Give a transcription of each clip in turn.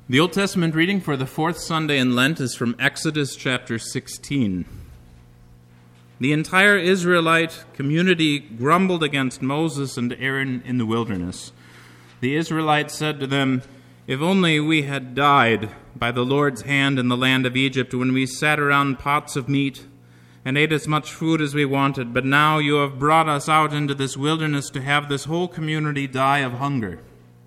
The Old Testament reading for the fourth Sunday in Lent is from Exodus chapter 16. The entire Israelite community grumbled against Moses and Aaron in the wilderness. The Israelites said to them, "If only we had died by the Lord's hand in the land of Egypt when we sat around pots of meat and ate as much food as we wanted, but now you have brought us out into this wilderness to have this whole community die of hunger."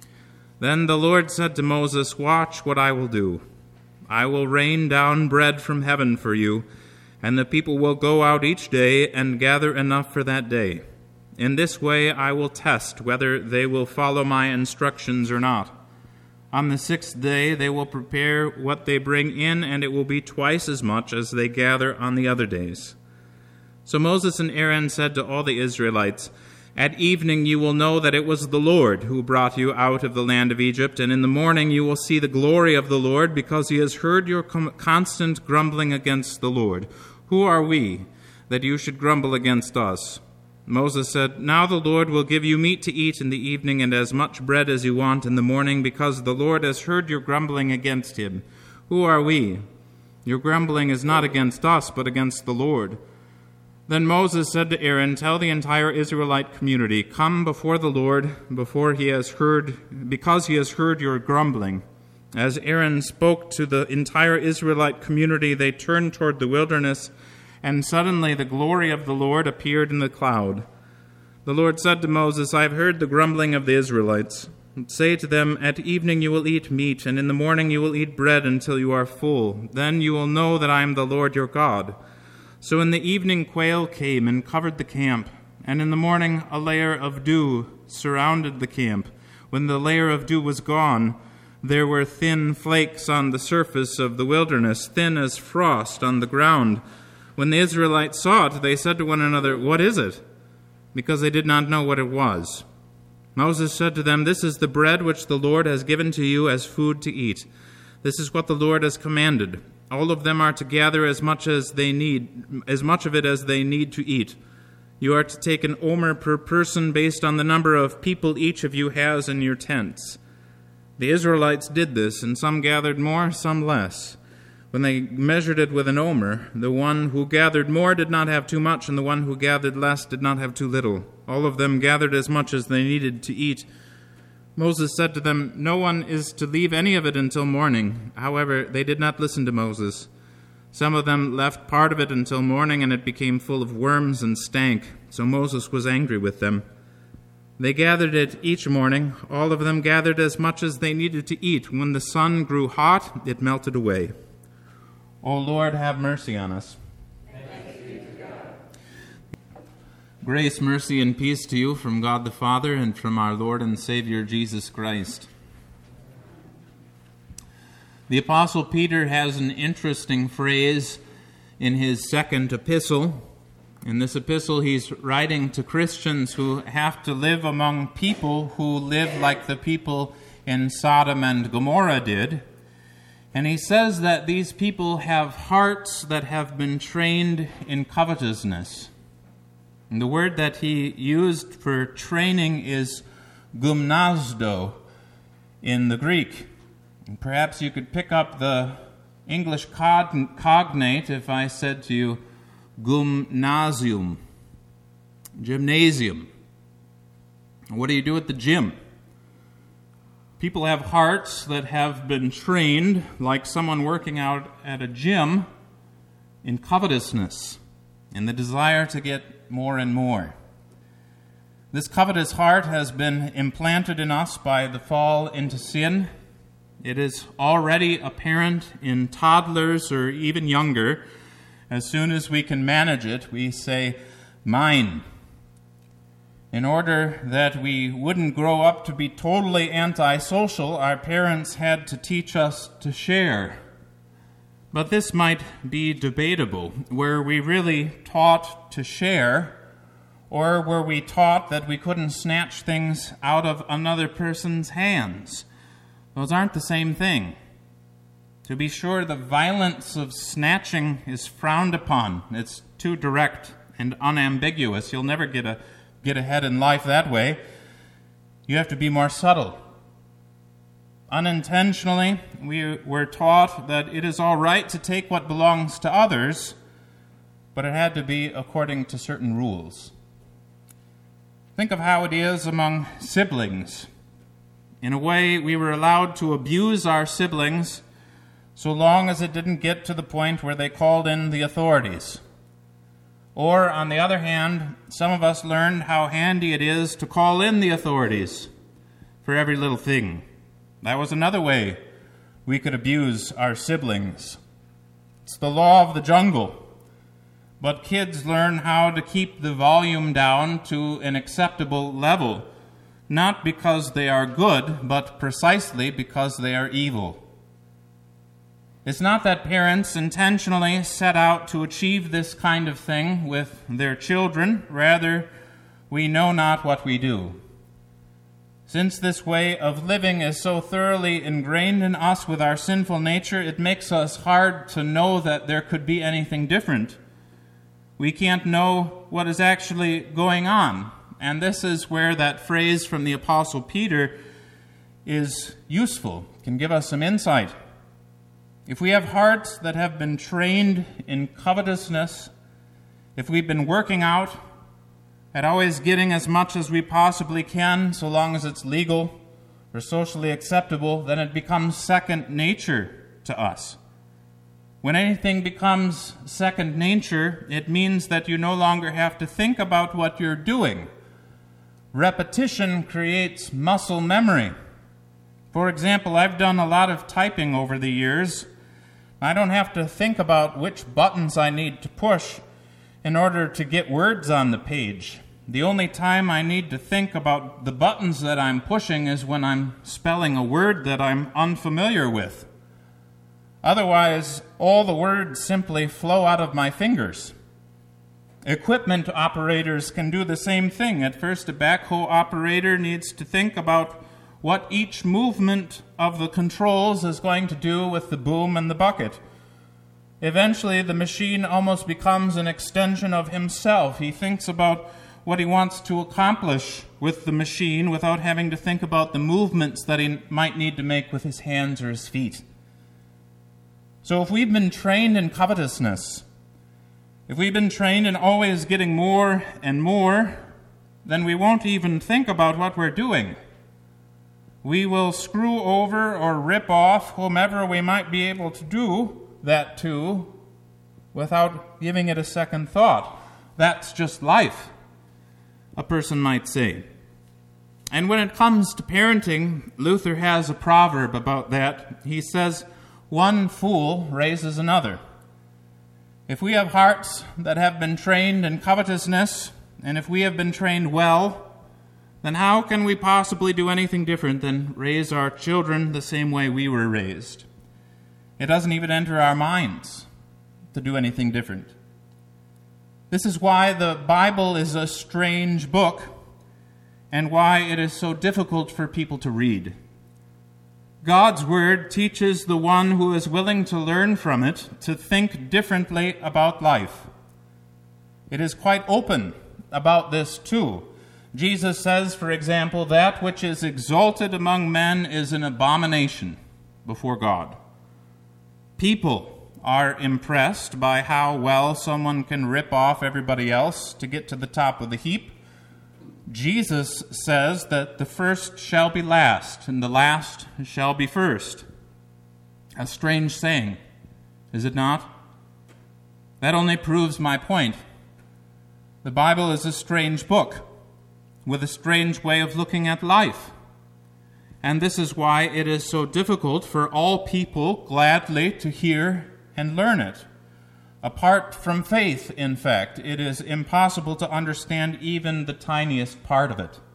Then the Lord said to Moses, "Watch what I will do. I will rain down bread from heaven for you, and the people will go out each day and gather enough for that day. In this way I will test whether they will follow my instructions or not. On the sixth day they will prepare what they bring in, and it will be twice as much as they gather on the other days." So Moses and Aaron said to all the Israelites, "At evening you will know that it was the Lord who brought you out of the land of Egypt, and in the morning you will see the glory of the Lord, because he has heard your constant grumbling against the Lord. Who are we, that you should grumble against us?" Moses said, "Now the Lord will give you meat to eat in the evening and as much bread as you want in the morning, because the Lord has heard your grumbling against him. Who are we? Your grumbling is not against us, but against the Lord." Then Moses said to Aaron, "Tell the entire Israelite community, come before the Lord, because he has heard your grumbling." As Aaron spoke to the entire Israelite community, they turned toward the wilderness, and suddenly the glory of the Lord appeared in the cloud. The Lord said to Moses, "I have heard the grumbling of the Israelites. Say to them, at evening you will eat meat, and in the morning you will eat bread until you are full. Then you will know that I am the Lord your God." So in the evening quail came and covered the camp, and in the morning a layer of dew surrounded the camp. When the layer of dew was gone, there were thin flakes on the surface of the wilderness, thin as frost on the ground. When the Israelites saw it, they said to one another, "What is it?" Because they did not know what it was. Moses said to them, "This is the bread which the Lord has given to you as food to eat. This is what the Lord has commanded. All of them are to gather as much of it as they need to eat. You are to take an omer per person based on the number of people each of you has in your tents." The Israelites did this, and some gathered more, some less. When they measured it with an omer, the one who gathered more did not have too much, and the one who gathered less did not have too little. All of them gathered as much as they needed to eat. Moses said to them, "No one is to leave any of it until morning." However, they did not listen to Moses. Some of them left part of it until morning, and it became full of worms and stank. So Moses was angry with them. They gathered it each morning. All of them gathered as much as they needed to eat. When the sun grew hot, it melted away. O Lord, have mercy on us. Grace, mercy, and peace to you from God the Father and from our Lord and Savior Jesus Christ. The Apostle Peter has an interesting phrase in his second epistle. In this epistle, he's writing to Christians who have to live among people who live like the people in Sodom and Gomorrah did. And he says that these people have hearts that have been trained in covetousness. And the word that he used for training is gymnasdo in the Greek. And perhaps you could pick up the English cognate if I said to you gymnasium. What do you do at the gym? People have hearts that have been trained, like someone working out at a gym, in covetousness, in the desire to get more and more. This covetous heart has been implanted in us by the fall into sin. It is already apparent in toddlers or even younger. As soon as we can manage it, we say, "Mine." In order that we wouldn't grow up to be totally antisocial, our parents had to teach us to share. But this might be debatable. Were we really taught to share, or were we taught that we couldn't snatch things out of another person's hands? Those aren't the same thing. To be sure, the violence of snatching is frowned upon. It's too direct and unambiguous. You'll never get ahead in life that way. You have to be more subtle. Unintentionally, we were taught that it is all right to take what belongs to others, but it had to be according to certain rules. Think of how it is among siblings. In a way, we were allowed to abuse our siblings so long as it didn't get to the point where they called in the authorities. Or, on the other hand, some of us learned how handy it is to call in the authorities for every little thing. That was another way we could abuse our siblings. It's the law of the jungle. But kids learn how to keep the volume down to an acceptable level, not because they are good, but precisely because they are evil. It's not that parents intentionally set out to achieve this kind of thing with their children. Rather, we know not what we do. Since this way of living is so thoroughly ingrained in us with our sinful nature, it makes us hard to know that there could be anything different. We can't know what is actually going on. And this is where that phrase from the Apostle Peter is useful, can give us some insight. If we have hearts that have been trained in covetousness, if we've been working out at always getting as much as we possibly can, so long as it's legal or socially acceptable, then it becomes second nature to us. When anything becomes second nature, it means that you no longer have to think about what you're doing. Repetition creates muscle memory. For example, I've done a lot of typing over the years. I don't have to think about which buttons I need to push in order to get words on the page. The only time I need to think about the buttons that I'm pushing is when I'm spelling a word that I'm unfamiliar with. Otherwise, all the words simply flow out of my fingers. Equipment operators can do the same thing. At first, a backhoe operator needs to think about what each movement of the controls is going to do with the boom and the bucket. Eventually, the machine almost becomes an extension of himself. He thinks about what he wants to accomplish with the machine without having to think about the movements that he might need to make with his hands or his feet. So if we've been trained in covetousness, if we've been trained in always getting more and more, then we won't even think about what we're doing. We will screw over or rip off whomever we might be able to do that to without giving it a second thought. That's just life, a person might say. And when it comes to parenting, Luther has a proverb about that. He says, "One fool raises another." If we have hearts that have been trained in covetousness, and if we have been trained well, then how can we possibly do anything different than raise our children the same way we were raised? It doesn't even enter our minds to do anything different. This is why the Bible is a strange book and why it is so difficult for people to read. God's Word teaches the one who is willing to learn from it to think differently about life. It is quite open about this too. Jesus says, for example, that which is exalted among men is an abomination before God. People are impressed by how well someone can rip off everybody else to get to the top of the heap. Jesus says that the first shall be last, and the last shall be first. A strange saying, is it not? That only proves my point. The Bible is a strange book, with a strange way of looking at life. And this is why it is so difficult for all people gladly to hear and learn it. Apart from faith, in fact, it is impossible to understand even the tiniest part of it.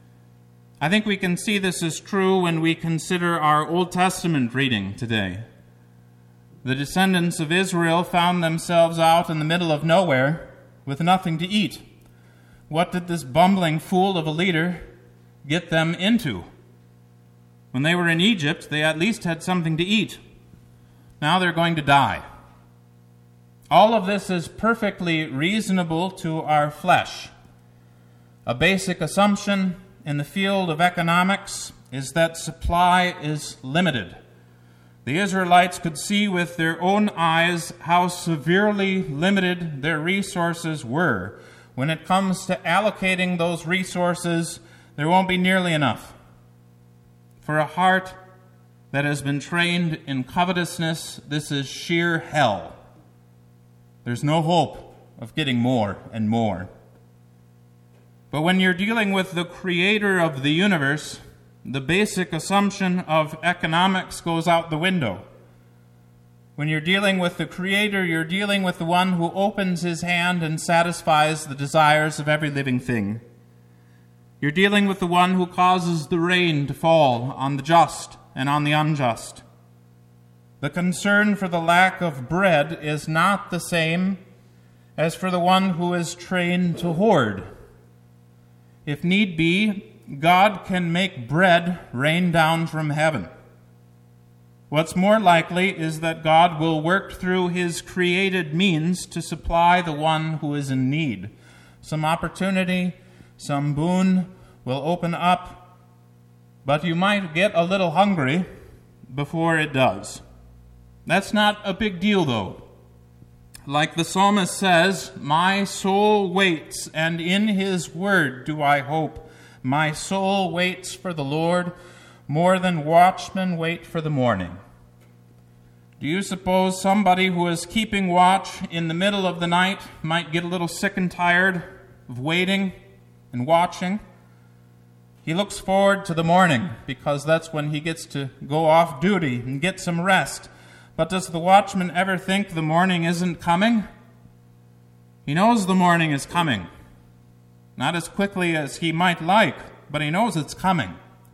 I think we can see this is true when we consider our Old Testament reading today. The descendants of Israel found themselves out in the middle of nowhere with nothing to eat. What did this bumbling fool of a leader get them into? When they were in Egypt, they at least had something to eat. Now they're going to die. All of this is perfectly reasonable to our flesh. A basic assumption in the field of economics is that supply is limited. The Israelites could see with their own eyes how severely limited their resources were. When it comes to allocating those resources, there won't be nearly enough. For a heart that has been trained in covetousness, this is sheer hell. There's no hope of getting more and more. But when you're dealing with the creator of the universe, the basic assumption of economics goes out the window. When you're dealing with the Creator, you're dealing with the one who opens his hand and satisfies the desires of every living thing. You're dealing with the one who causes the rain to fall on the just and on the unjust. The concern for the lack of bread is not the same as for the one who is trained to hoard. If need be, God can make bread rain down from heaven. What's more likely is that God will work through his created means to supply the one who is in need. Some opportunity, some boon will open up, but you might get a little hungry before it does. That's not a big deal, though. Like the psalmist says, "My soul waits, and in his word do I hope. My soul waits for the Lord more than watchmen wait for the morning." Do you suppose somebody who is keeping watch in the middle of the night might get a little sick and tired of waiting and watching? He looks forward to the morning because that's when he gets to go off duty and get some rest. But does the watchman ever think the morning isn't coming? He knows the morning is coming. Not as quickly as he might like, but he knows it's coming.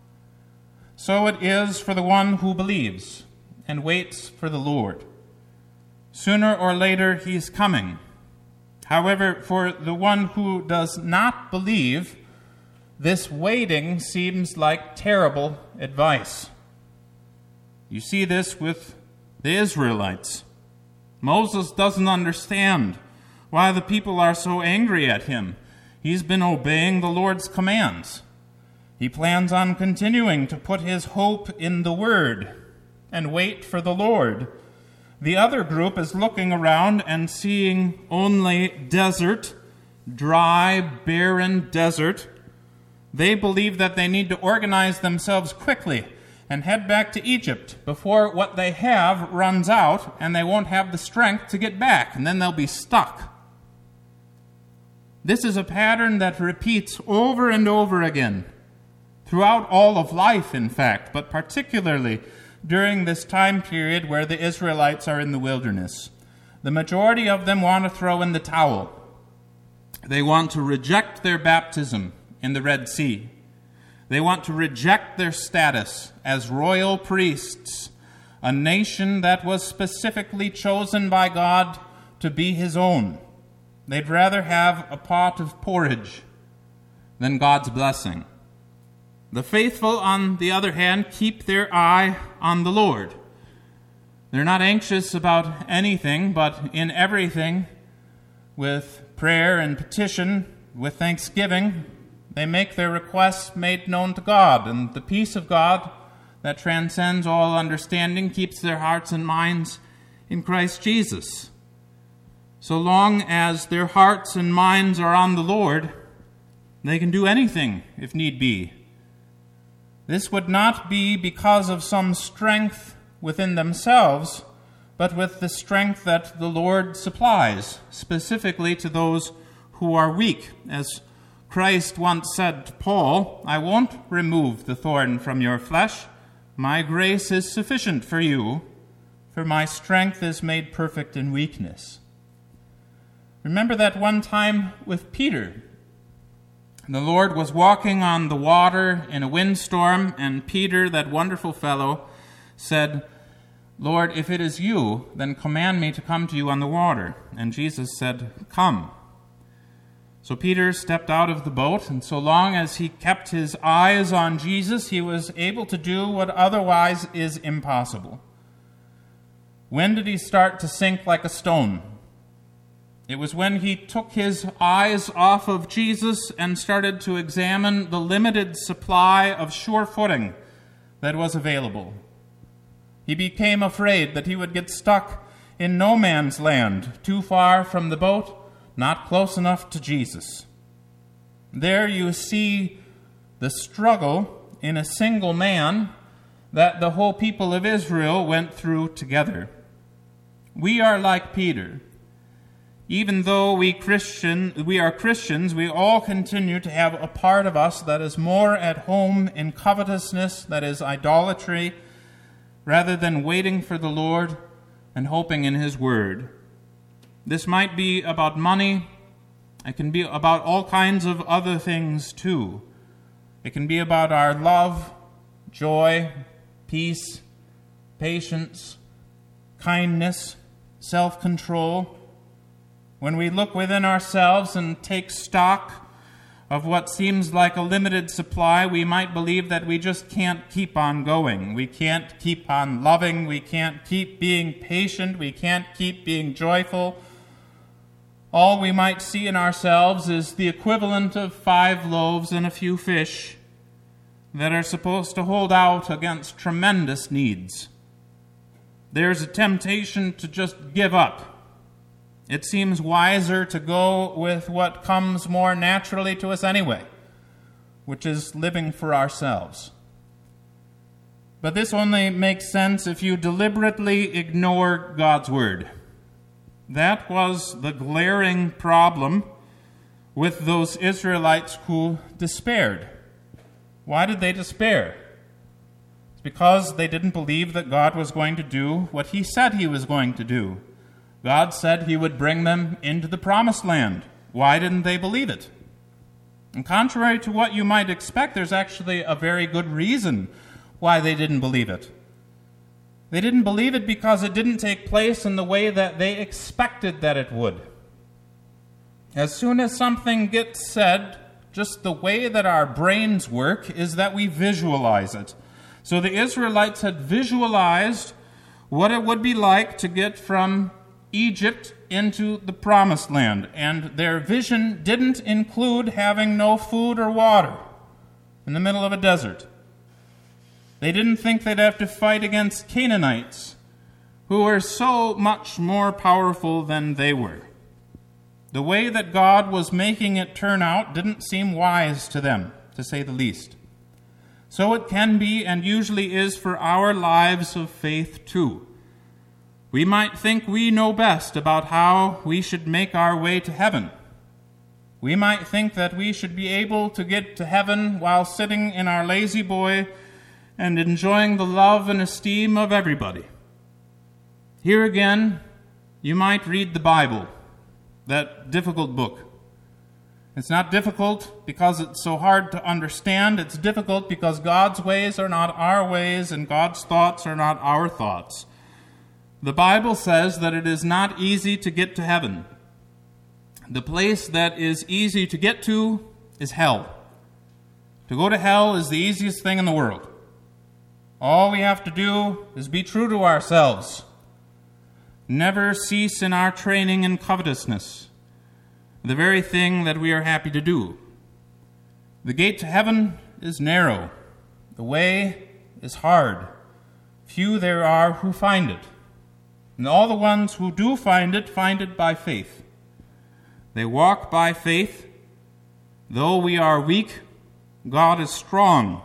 So it is for the one who believes and waits for the Lord. Sooner or later, he's coming. However, for the one who does not believe, this waiting seems like terrible advice. You see this with the Israelites. Moses doesn't understand why the people are so angry at him. He's been obeying the Lord's commands. He plans on continuing to put his hope in the Word and wait for the Lord. The other group is looking around and seeing only desert, dry, barren desert. They believe that they need to organize themselves quickly and head back to Egypt before what they have runs out and they won't have the strength to get back, and then they'll be stuck. This is a pattern that repeats over and over again, throughout all of life, in fact, but particularly during this time period where the Israelites are in the wilderness. The majority of them want to throw in the towel. They want to reject their baptism in the Red Sea. They want to reject their status as royal priests, a nation that was specifically chosen by God to be his own. They'd rather have a pot of porridge than God's blessing. The faithful, on the other hand, keep their eye on the Lord. They're not anxious about anything, but in everything, with prayer and petition, with thanksgiving, they make their requests made known to God, and the peace of God that transcends all understanding keeps their hearts and minds in Christ Jesus. So long as their hearts and minds are on the Lord, they can do anything if need be. This would not be because of some strength within themselves, but with the strength that the Lord supplies, specifically to those who are weak. As Christ once said to Paul, "I won't remove the thorn from your flesh. My grace is sufficient for you, for my strength is made perfect in weakness." Remember that one time with Peter. The Lord was walking on the water in a windstorm, and Peter, that wonderful fellow, said, "Lord, if it is you, then command me to come to you on the water." And Jesus said, "Come." So Peter stepped out of the boat, and so long as he kept his eyes on Jesus, he was able to do what otherwise is impossible. When did he start to sink like a stone? It was when he took his eyes off of Jesus and started to examine the limited supply of sure footing that was available. He became afraid that he would get stuck in no man's land, too far from the boat, not close enough to Jesus. There you see the struggle in a single man that the whole people of Israel went through together. We are like Peter. Even though we are Christians, we all continue to have a part of us that is more at home in covetousness, that is idolatry, rather than waiting for the Lord and hoping in His Word. This might be about money. It can be about all kinds of other things too. It can be about our love, joy, peace, patience, kindness, self-control. When we look within ourselves and take stock of what seems like a limited supply, we might believe that we just can't keep on going. We can't keep on loving. We can't keep being patient. We can't keep being joyful. All we might see in ourselves is the equivalent of 5 loaves and a few fish that are supposed to hold out against tremendous needs. There's a temptation to just give up. It seems wiser to go with what comes more naturally to us anyway, which is living for ourselves. But this only makes sense if you deliberately ignore God's Word. That was the glaring problem with those Israelites who despaired. Why did they despair? It's because they didn't believe that God was going to do what He said He was going to do. God said He would bring them into the promised land. Why didn't they believe it? And contrary to what you might expect, there's actually a very good reason why they didn't believe it. They didn't believe it because it didn't take place in the way that they expected that it would. As soon as something gets said, just the way that our brains work is that we visualize it. So the Israelites had visualized what it would be like to get from Egypt into the promised land, and their vision didn't include having no food or water in the middle of a desert. They didn't think they'd have to fight against Canaanites, who were so much more powerful than they were. The way that God was making it turn out didn't seem wise to them, to say the least. So it can be, and usually is, for our lives of faith too. We might think we know best about how we should make our way to heaven. We might think that we should be able to get to heaven while sitting in our lazy boy and enjoying the love and esteem of everybody. Here again, you might read the Bible, that difficult book. It's not difficult because it's so hard to understand. It's difficult because God's ways are not our ways and God's thoughts are not our thoughts. The Bible says that it is not easy to get to heaven. The place that is easy to get to is hell. To go to hell is the easiest thing in the world. All we have to do is be true to ourselves. Never cease in our training in covetousness, the very thing that we are happy to do. The gate to heaven is narrow. The way is hard. Few there are who find it. And all the ones who do find it by faith. They walk by faith. Though we are weak, God is strong.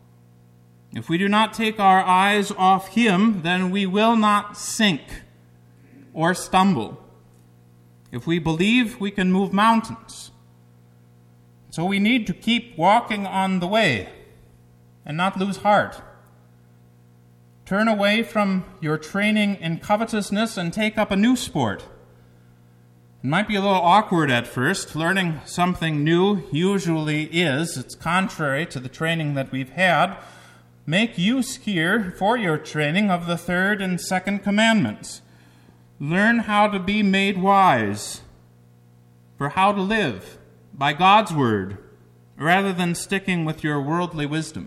If we do not take our eyes off Him, then we will not sink or stumble. If we believe, we can move mountains. So we need to keep walking on the way and not lose heart. Turn away from your training in covetousness and take up a new sport. It might be a little awkward at first. Learning something new usually is. It's contrary to the training that we've had. Make use here for your training of the 3rd and 2nd commandments. Learn how to be made wise for how to live by God's word rather than sticking with your worldly wisdom.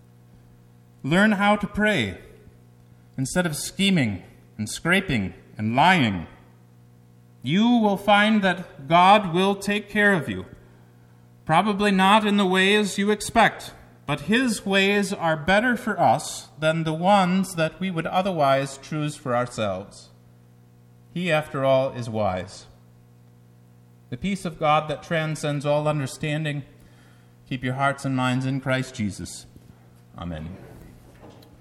Learn how to pray instead of scheming and scraping and lying. You will find that God will take care of you. Probably not in the ways you expect, but his ways are better for us than the ones that we would otherwise choose for ourselves. He, after all, is wise. The peace of God that transcends all understanding, keep your hearts and minds in Christ Jesus. Amen.